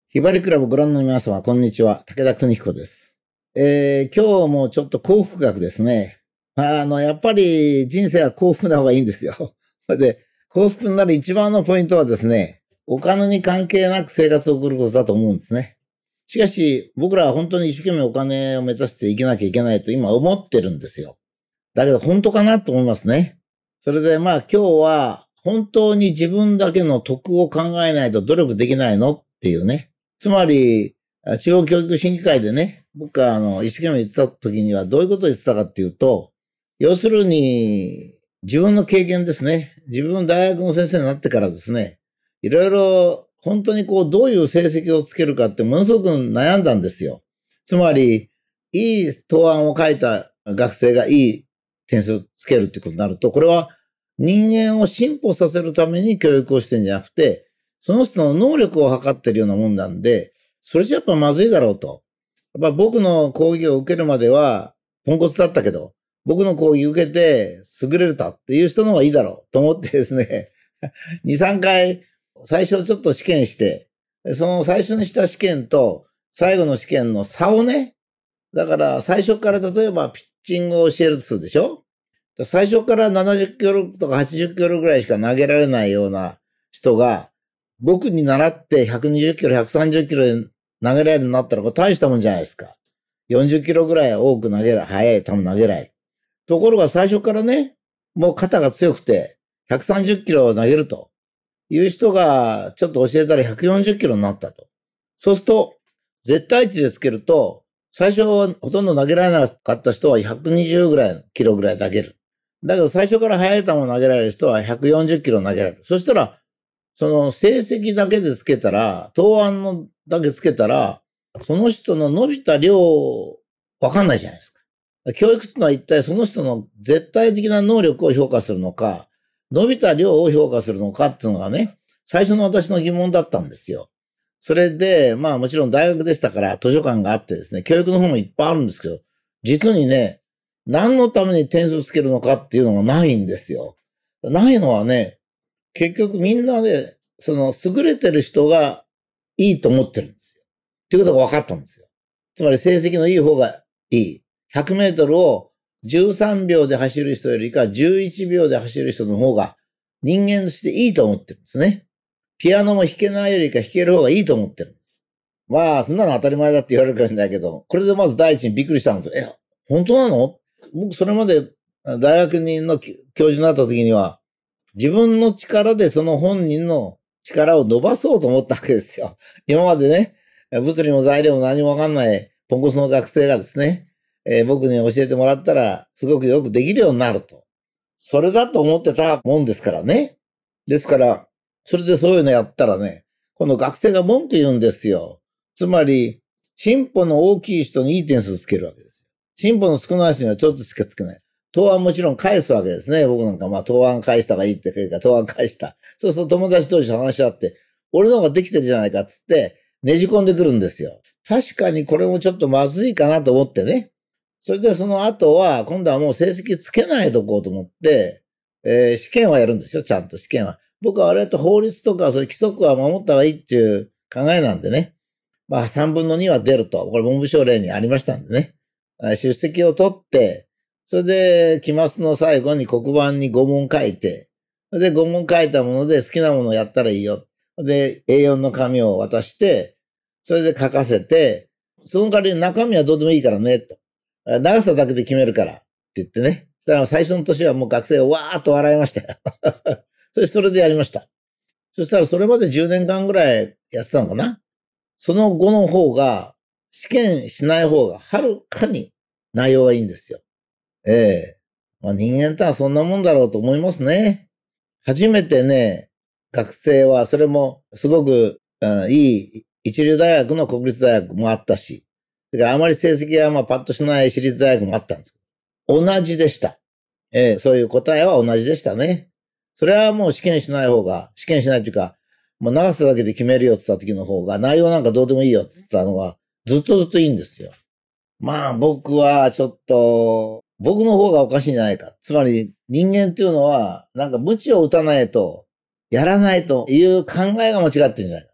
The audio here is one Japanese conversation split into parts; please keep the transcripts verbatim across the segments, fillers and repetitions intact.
ひばりクラブご覧の皆様、こんにちは。武田邦彦です。えー、今日もちょっと幸福学ですね。あの、やっぱり人生は幸福な方がいいんですよ。で、幸福になる一番のポイントはですね、お金に関係なく生活を送ることだと思うんですね。しかし、僕らは本当に一生懸命お金を目指していけなきゃいけないと今思ってるんですよ。だけど本当かなと思いますね。それでまあ今日は本当に自分だけの得を考えないと努力できないのっていうね。つまり、地方教育審議会でね、僕があの、一生懸命言ってた時にはどういうことを言ってたかっていうと、要するに、自分の経験ですね。自分大学の先生になってからですね、いろいろ本当にこう、どういう成績をつけるかってものすごく悩んだんですよ。つまり、いい答案を書いた学生がいい点数をつけるってことになると、これは人間を進歩させるために教育をしてるんじゃなくて、その人の能力を測ってるようなもんなんで、それじゃやっぱまずいだろうと。やっぱ僕の講義を受けるまではポンコツだったけど、僕の講義受けて優れたっていう人の方がいいだろうと思ってですね、に、さんかい最初ちょっと試験して、その最初にした試験と最後の試験の差をね、だから最初から例えばピッチングを教えるとするでしょ？最初からななじゅっキロとかはちじゅっキロぐらいしか投げられないような人が、僕に習ってひゃくにじゅっキロ、ひゃくさんじゅっキロで投げられるようになったらこれ大したもんじゃないですか。よんじゅっキロぐらい多く投げられる、速い球投げられる。ところが最初からね、もう肩が強くてひゃくさんじゅっキロを投げるという人がちょっと教えたらひゃくよんじゅっキロになったと。そうすると、絶対値でつけると、最初ほとんど投げられなかった人はひゃくにじゅうぐらい、キロぐらい投げる。だけど最初から速い球を投げられる人はひゃくよんじゅっキロ投げられる。そしたら、その成績だけでつけたら、答案のだけつけたら、その人の伸びた量、わかんないじゃないですか。教育ってのは一体その人の絶対的な能力を評価するのか、伸びた量を評価するのかっていうのがね、最初の私の疑問だったんですよ。それで、まあもちろん大学でしたから図書館があってですね、教育の本もいっぱいあるんですけど、実にね、何のために点数つけるのかっていうのがないんですよ。ないのはね、結局みんなで、その優れてる人がいいと思ってるんですよ。っていうことが分かったんですよ。つまり成績のいい方がいい。ひゃくメートルをじゅうさんびょうで走る人よりかじゅういちびょうで走る人の方が人間としていいと思ってるんですね。ピアノも弾けないよりか弾ける方がいいと思ってるんです。まあ、そんなの当たり前だって言われるかもしれないけど、これでまず第一にびっくりしたんですよ。え、本当なの？僕それまで大学の教授になった時には、自分の力でその本人の力を伸ばそうと思ったわけですよ。今までね、物理も材料も何もわかんないポンコツの学生がですね、えー、僕に教えてもらったらすごくよくできるようになると。それだと思ってたもんですからね。ですから、それでそういうのやったらね、この学生が文句言うんですよ。つまり、進歩の大きい人にいい点数つけるわけですよ。進歩の少ない人にはちょっとしかつけない。答案もちろん返すわけですね。僕なんかまあ答案返した方がいいって言うから答案返した。そうすると友達同士話し合って、俺の方ができてるじゃないかっつってねじ込んでくるんですよ。確かにこれもちょっとまずいかなと思ってね。それでその後は、今度はもう成績つけないとこうと思って、えー、試験はやるんですよ、ちゃんと試験は。僕は割と法律とかそういう規則は守った方がいいっていう考えなんでね。まあさんぶんのには出ると。これ文部省令にありましたんでね。出席を取って、それで期末の最後に黒板にご問書いて、でご問書いたもので好きなものをやったらいいよ。で エーよん の紙を渡して、それで書かせて、その代わり中身はどうでもいいからね、と。長さだけで決めるからって言ってね。そしたら最初の年はもう学生がわーっと笑いましたよ。それそれでやりました。そしたらそれまでじゅうねんかんぐらいやってたのかな。その後の方が、試験しない方がはるかに内容がいいんですよ。ええ。まあ人間とはそんなもんだろうと思いますね。初めてね、学生はそれもすごく、うん、いい一流大学の国立大学もあったし、だからあまり成績がまあパッとしない私立大学もあったんです。同じでした。ええ、そういう答えは同じでしたね。それはもう試験しない方が、試験しないというか、もう長さだけで決めるよって言った時の方が、内容なんかどうでもいいよって言ったのが、ずっとずっといいんですよ。まあ僕はちょっと、僕の方がおかしいんじゃないか。つまり人間っていうのは、なんか鞭を打たないと、やらないという考えが間違ってるんじゃないか。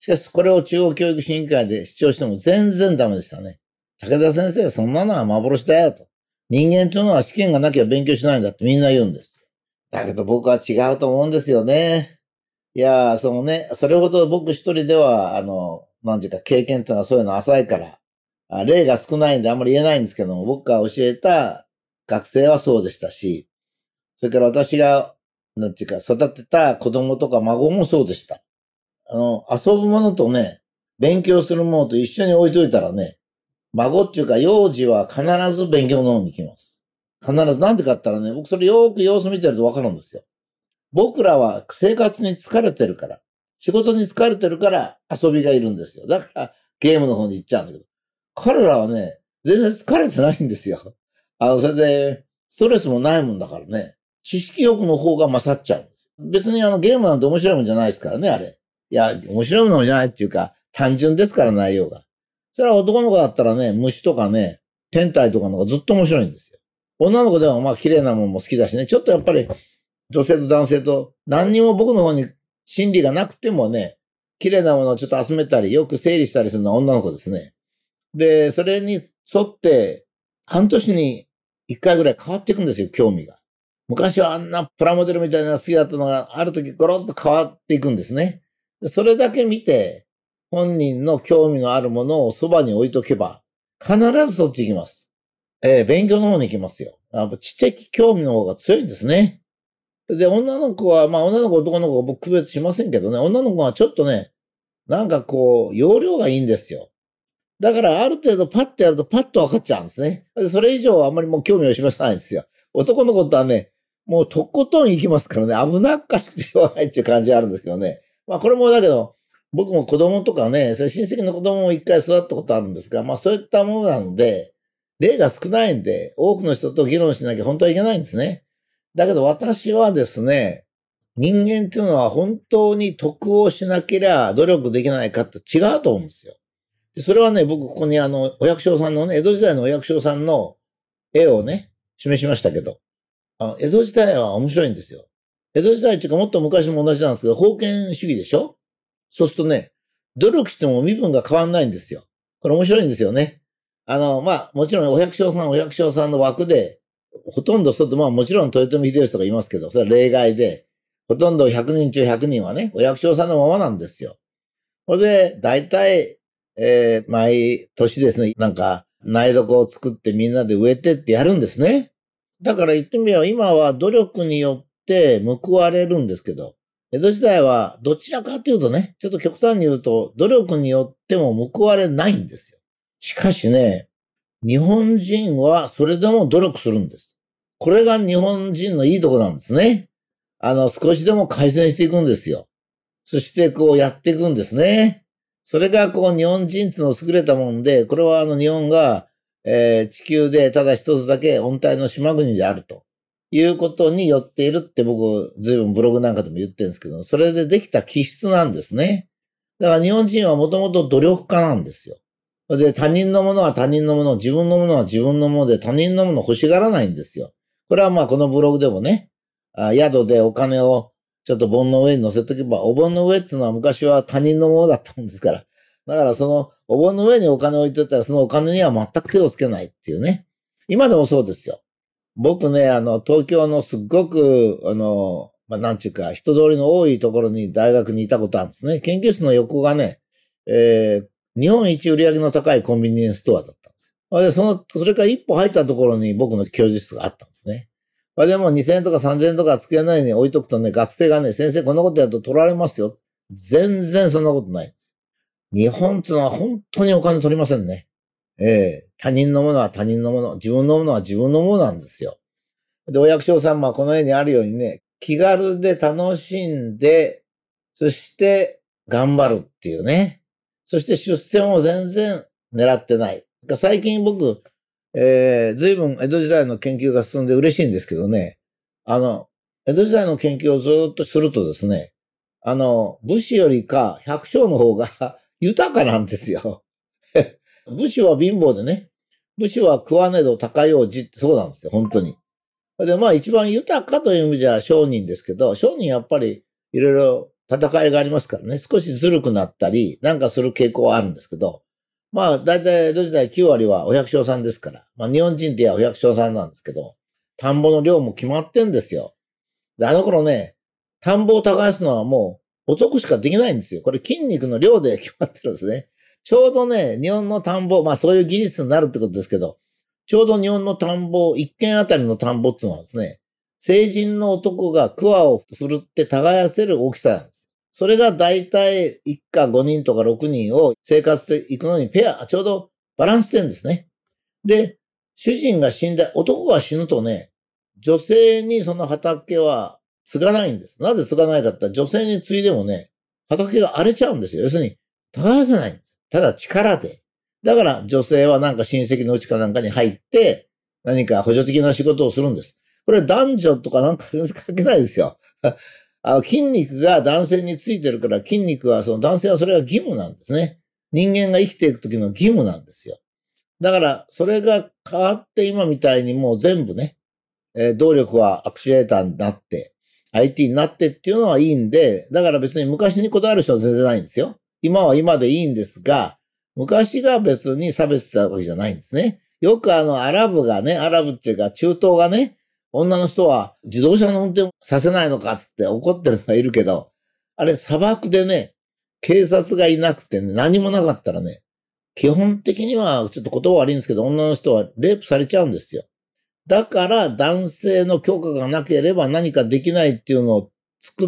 しかし、これを中央教育審議会で主張しても全然ダメでしたね。武田先生、そんなのは幻だよと。人間というのは試験がなきゃ勉強しないんだってみんな言うんです。だけど僕は違うと思うんですよね。いやー、そのね、それほど僕一人では、あの、なんていうか経験っていうのはそういうの浅いから、あ例が少ないんであんまり言えないんですけども、僕が教えた学生はそうでしたし、それから私が、なんていうか育てた子供とか孫もそうでした。あの、遊ぶものとね、勉強するものと一緒に置いといたらね、孫っていうか幼児は必ず勉強の方に行きます。必ず。なんでかって言ったらね、僕それよーく様子見てるとわかるんですよ。僕らは生活に疲れてるから、仕事に疲れてるから遊びがいるんですよ。だからゲームの方に行っちゃうんだけど。彼らはね、全然疲れてないんですよ。あの、それで、ストレスもないもんだからね、知識欲の方が勝っちゃうんです。別にあのゲームなんて面白いもんじゃないですからね、あれ。いや、面白いものじゃないっていうか、単純ですから内容が。それは男の子だったらね、虫とかね、天体とかのがずっと面白いんですよ。女の子ではまあ綺麗なもんも好きだしね、ちょっとやっぱり女性と男性と何にも僕の方に心理がなくてもね、綺麗なものをちょっと集めたり、よく整理したりするのは女の子ですね。で、それに沿って、半年に一回ぐらい変わっていくんですよ、興味が。昔はあんなプラモデルみたいなのが好きだったのが、ある時ゴロッと変わっていくんですね。それだけ見て、本人の興味のあるものをそばに置いとけば、必ずそっち行きます。えー、勉強の方に行きますよ。やっぱ知的興味の方が強いんですね。で、女の子は、まあ女の子、男の子は僕区別しませんけどね、女の子はちょっとね、なんかこう、容量がいいんですよ。だからある程度パッとやるとパッと分かっちゃうんですね。それ以上はあんまりもう興味を示さないんですよ。男の子とはね、もうとことん行きますからね、危なっかしくてしょうがないっていう感じはあるんですけどね。まあこれもだけど、僕も子供とかね、それ親戚の子供も一回育ったことあるんですが、まあそういったものなので、例が少ないんで、多くの人と議論しなきゃ本当はいけないんですね。だけど私はですね、人間っていうのは本当に得をしなければ努力できないかって違うと思うんですよ。それはね、僕ここにあの、お百姓さんのね、江戸時代のお百姓さんの絵をね、示しましたけど、あの江戸時代は面白いんですよ。江戸時代っていうかもっと昔も同じなんですけど、封建主義でしょ？そうするとね、努力しても身分が変わんないんですよ。これ面白いんですよね。あの、まあ、もちろんお百姓さん、お百姓さんの枠で、ほとんどそうと、まあもちろん豊臣秀吉とかいますけど、それは例外で、ほとんどひゃくにん中ひゃくにんはね、お百姓さんのままなんですよ。これで、大体、えー、毎年ですね、なんか、苗床を作ってみんなで植えてってやるんですね。だから言ってみれば、今は努力によって報われるんですけど、江戸時代はどちらかというとね、ちょっと極端に言うと、努力によっても報われないんですよ。しかしね、日本人はそれでも努力するんです。これが日本人のいいとこなんですね。あの、少しでも改善していくんですよ。そしてこうやっていくんですね。それがこう日本人っていうの優れたもんで、これはあの日本が、えー、地球でただ一つだけ温帯の島国であるということによっているって僕ずいぶんブログなんかでも言ってるんですけど、それでできた気質なんですね。だから日本人はもともと努力家なんですよ。で、他人のものは他人のもの、自分のものは自分のもので他人のものを欲しがらないんですよ。これはまあこのブログでもね、あ宿でお金をちょっと盆の上に乗せとけば、お盆の上っていうのは昔は他人のものだったもんですから。だからそのお盆の上にお金を置いておったら、そのお金には全く手をつけないっていうね。今でもそうですよ。僕ね、あの、東京のすっごく、あの、まあ、なんちゅうか、人通りの多いところに大学にいたことあるんですね。研究室の横がね、えー、日本一売り上げの高いコンビニエンスストアだったんですよ。で、その、それから一歩入ったところに僕の教授室があったんですね。まあ、でもにせんえんとかさんぜんえんとか机の上に置いとくとね、学生がね、先生こんなことやると取られますよ。全然そんなことない。日本っていうのは本当にお金取りませんね。ええー、他人のものは他人のもの、自分のものは自分のものなんですよ。で、お役所さんはこの絵にあるようにね、気軽で楽しんで、そして頑張るっていうね。そして出世も全然狙ってない。最近僕、えー、随分江戸時代の研究が進んで嬉しいんですけどね、あの、江戸時代の研究をずっとするとですね、あの、武士よりか百姓の方が豊かなんですよ。武士は貧乏でね、武士は食わねど高い王子ってそうなんですよ、本当に。で、まあ一番豊かという意味じゃ商人ですけど、商人やっぱりいろいろ戦いがありますからね、少しずるくなったり、なんかする傾向はあるんですけど、まあ、だいたい江戸時代きゅう割はお百姓さんですから、まあ日本人って言えばお百姓さんなんですけど、田んぼの量も決まってんですよ。で、あの頃ね、田んぼを耕すのはもう男しかできないんですよ。これ筋肉の量で決まってるんですね。ちょうどね、日本の田んぼ、まあそういう技術になるってことですけど、ちょうど日本の田んぼ、一軒あたりの田んぼっていうのはですね、成人の男が桑を振るって耕せる大きさなんです。それがだいたい一家ごにんとかろくにんを生活していくのにペア、ちょうどバランスしてるんですね。で、主人が死んだ、男が死ぬとね、女性にその畑は継がないんです。なぜ継がないかって言ったら女性に継いでもね、畑が荒れちゃうんですよ。要するに、耕せないんです。ただ力で。だから女性はなんか親戚のうちかなんかに入って、何か補助的な仕事をするんです。これ男女とかなんか全然関係ないですよ。あの筋肉が男性についてるから筋肉はその男性はそれが義務なんですね。人間が生きていく時の義務なんですよ。だから、それが変わって今みたいにもう全部ね、えー動力はアクチュエーターになって、アイティー になってっていうのはいいんで、だから別に昔にこだわる人は全然ないんですよ。今は今でいいんですが、昔が別に差別したわけじゃないんですね。よくあの、アラブがね、アラブっていうか中東がね、女の人は自動車の運転させないのかっつって怒ってる人がいるけど、あれ砂漠でね、警察がいなくてね、何もなかったらね、基本的には、ちょっと言葉悪いんですけど、女の人はレイプされちゃうんですよ。だから男性の許可がなければ何かできないっていうのを作って、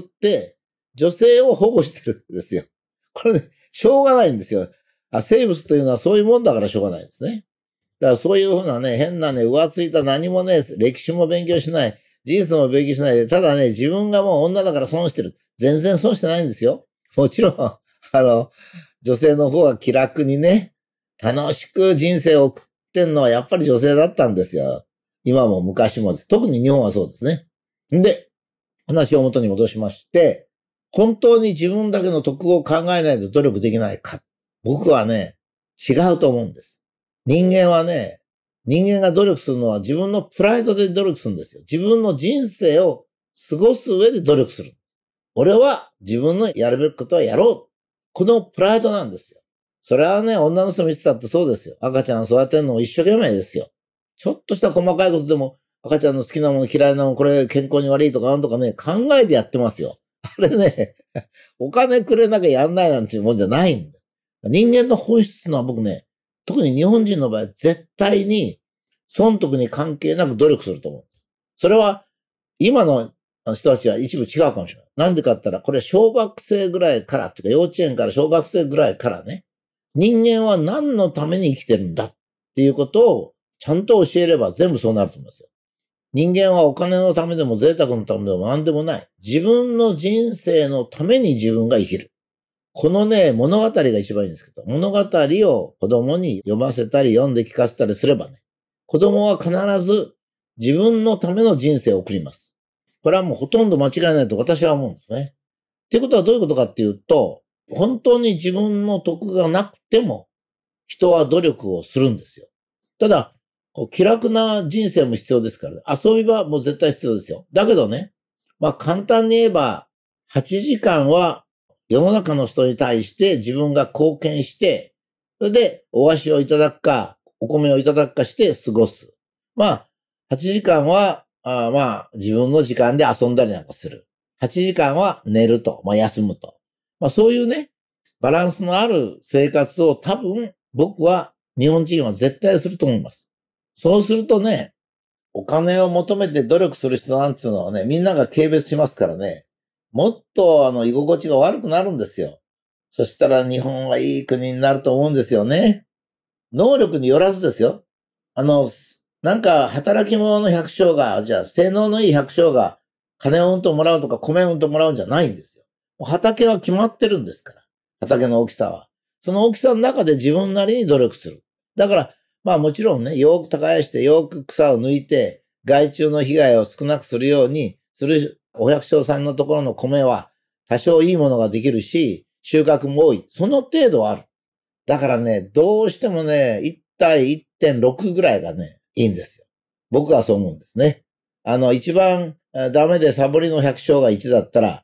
女性を保護してるんですよ。これね、しょうがないんですよ。あ、生物というのはそういうもんだからしょうがないですね。だからそういうふうなね、変なね、浮ついた何もね、歴史も勉強しない、人生も勉強しないで、ただね、自分がもう女だから損してる。全然損してないんですよ。もちろん、あの、女性の方が気楽にね、楽しく人生を送ってんのはやっぱり女性だったんですよ。今も昔もです。特に日本はそうですね。で、話を元に戻しまして、本当に自分だけの得を考えないと努力できないか。僕はね、違うと思うんです。人間はね、人間が努力するのは自分のプライドで努力するんですよ。自分の人生を過ごす上で努力する。俺は自分のやるべきことはやろう。このプライドなんですよ。それはね、女の人見てたってそうですよ。赤ちゃん育てるのも一生懸命ですよ。ちょっとした細かいことでも、赤ちゃんの好きなもの嫌いなもの、これ健康に悪いとかなんとかね、考えてやってますよ。あれね、お金くれなきゃやんないなんていうもんじゃないんだ。人間の本質のは僕ね、特に日本人の場合、絶対に損得に関係なく努力すると思うんです。それは、今の人たちは一部違うかもしれない。なんでかって言ったら、これ小学生ぐらいから、っていうか幼稚園から小学生ぐらいからね、人間は何のために生きてるんだっていうことをちゃんと教えれば全部そうなると思いますよ。人間はお金のためでも贅沢のためでも何でもない。自分の人生のために自分が生きる。このね、物語が一番いいんですけど、物語を子供に読ませたり読んで聞かせたりすればね、子供は必ず自分のための人生を送ります。これはもうほとんど間違いないと私は思うんですね。っていうことはどういうことかっていうと、本当に自分の得がなくても人は努力をするんですよ。ただ、こう気楽な人生も必要ですから、ね、遊び場も絶対必要ですよ。だけどね、まあ簡単に言えば、はちじかんは世の中の人に対して自分が貢献して、それでお箸をいただくか、お米をいただくかして過ごす。まあ、はちじかんは、あまあ、自分の時間で遊んだりなんかする。はちじかんは寝ると、まあ休むと。まあそういうね、バランスのある生活を多分僕は日本人は絶対すると思います。そうするとね、お金を求めて努力する人なんていうのはね、みんなが軽蔑しますからね、もっとあの居心地が悪くなるんですよ。そしたら日本はいい国になると思うんですよね。能力によらずですよ。あの、なんか働き者の百姓が、じゃあ性能のいい百姓が金をうんともらうとか米をうんともらうんじゃないんですよ。畑は決まってるんですから。畑の大きさは。その大きさの中で自分なりに努力する。だから、まあもちろんね、よく耕してよく草を抜いて、害虫の被害を少なくするようにするお百姓さんのところの米は多少いいものができるし、収穫も多い。その程度はある。だからね、どうしてもね、いち対 いってんろく ぐらいがね、いいんですよ。僕はそう思うんですね。あの、一番ダメでサボりの百姓がいちだったら、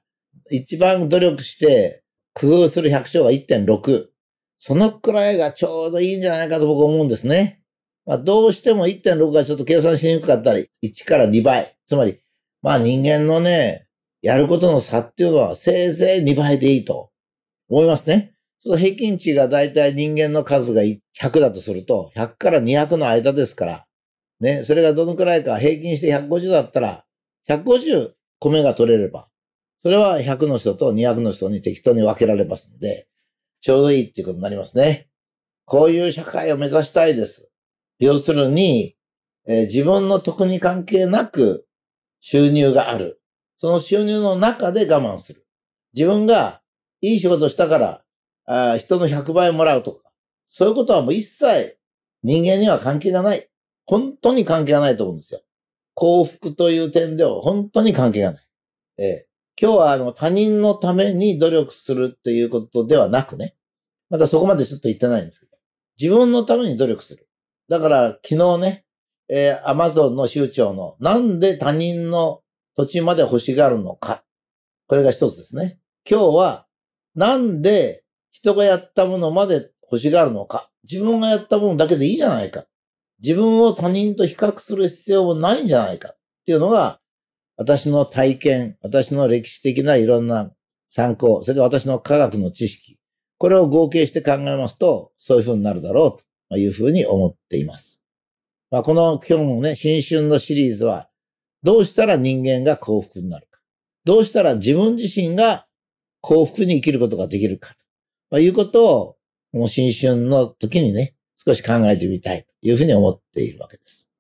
一番努力して工夫する百姓が いってんろく。そのくらいがちょうどいいんじゃないかと僕は思うんですね。まあ、どうしても いってんろく がちょっと計算しにくかったり、いちからにばい。つまり、まあ人間のね、やることの差っていうのはせいぜいにばいでいいと思いますね。その平均値がだいたい人間の数がひゃくだとすると、ひゃくからにひゃくの間ですから、ね、それがどのくらいか平均してひゃくごじゅうだったら、ひゃくごじゅう米が取れれば、それはひゃくの人とにひゃくの人に適当に分けられますので、ちょうどいいっていうことになりますね。こういう社会を目指したいです。要するに、えー、自分の得に関係なく収入がある。その収入の中で我慢する。自分がいい仕事したからあ人のひゃくばいもらうとか、そういうことはもう一切人間には関係がない。本当に関係がないと思うんですよ。幸福という点では本当に関係がない。えー、今日はあの他人のために努力するということではなくね、またそこまでちょっと言ってないんですけど、自分のために努力する。だから昨日ね、えー、アマゾンの州長のなんで他人の土地まで欲しがるのか。これが一つですね。今日はなんで人がやったものまで欲しがるのか。自分がやったものだけでいいじゃないか。自分を他人と比較する必要もないんじゃないかっていうのが私の体験、私の歴史的ないろんな参考、それから私の科学の知識。これを合計して考えますと、そういうふうになるだろうというふうに思っています。まあ、この今日のね、新春のシリーズは、どうしたら人間が幸福になるか。どうしたら自分自身が幸福に生きることができるか。ということを、もう新春の時にね、少し考えてみたいというふうに思っているわけです。